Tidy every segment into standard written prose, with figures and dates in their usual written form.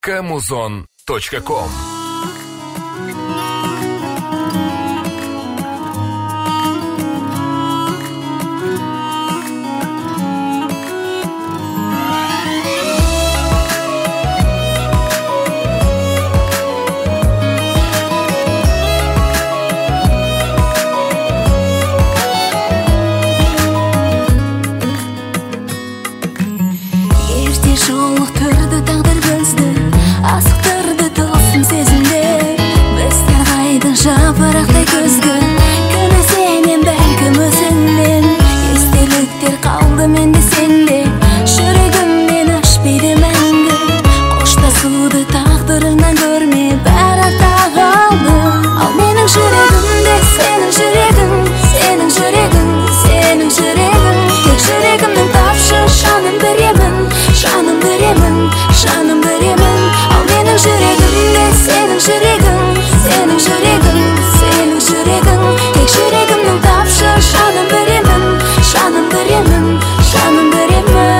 Kamuzon.com. Жолықтырды тағдыр бізді, асықтырды тылсым сезімдер. Біздер қайда жапырақтай күзгі, кінә сенен бәлкім өзіңнен. Естеліктер қалды менде сенде, жүрегімнен өшпейді мәңгі. Қоштасуды тағдырыңнан көрме, бәрі артта қалды. Ал менің жүрегімде сенің жүрегің, сенің жүрегің, сенің жүрегің. Тек жүрегімнің тапшы жанын беремін, жаным беремін, жаным беремін. Ал менің жүрегімде сенің жүрегің, сенің жүрегің, сенің жүрегің. Тек жүрегімнің тапшы жаным беремін, жаным беремін, жаным беремін.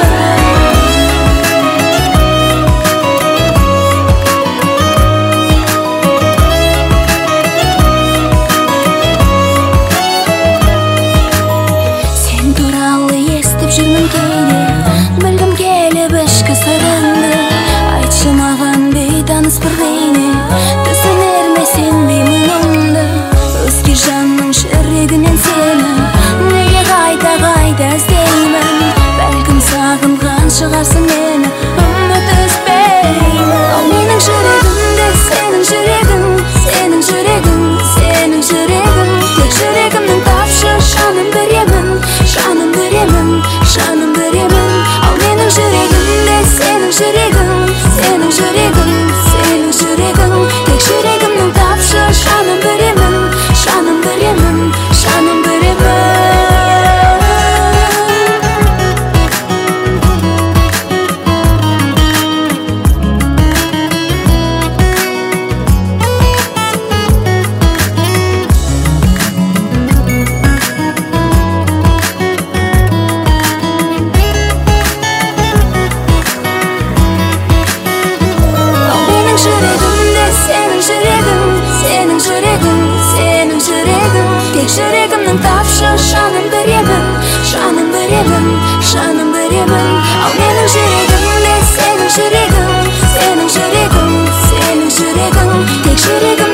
Сен туралы естіп жүрмін кейде, білгім келіп ішкі сырыңды. Айтшы маған бейтаныс бір бейне, түсінер ме сендей мұңымды? Өзге жанның жүрегінен сені неге қайта іздеймін? Бәлкім сағынған шығарсың мені, үміт үзбеймін. Ал менің жүрегімде сенің жүрегің, сенің жүрегің, сенің жүрегің. Тек жүрегімнің тапшы жаным беремін, жаным беремін, жаным беремін. Ал менің жүрегімде сенің жүрегің, сенің жүрегің, сенің жүрегің. Тек жүрегімнің тапшы жаным беремін, жаным беремін, жаным беремін. Жүрегімде сенің жүрегің, сенің жүрегің, сенің жүрегің. Тек жүрегімнің тапшы жаным беремін, жаным беремін, жаным беремін. Ал менің жүрегімде сенің жүрегің, сенің жүрегің, сенің жүрегің. Тек жүрегім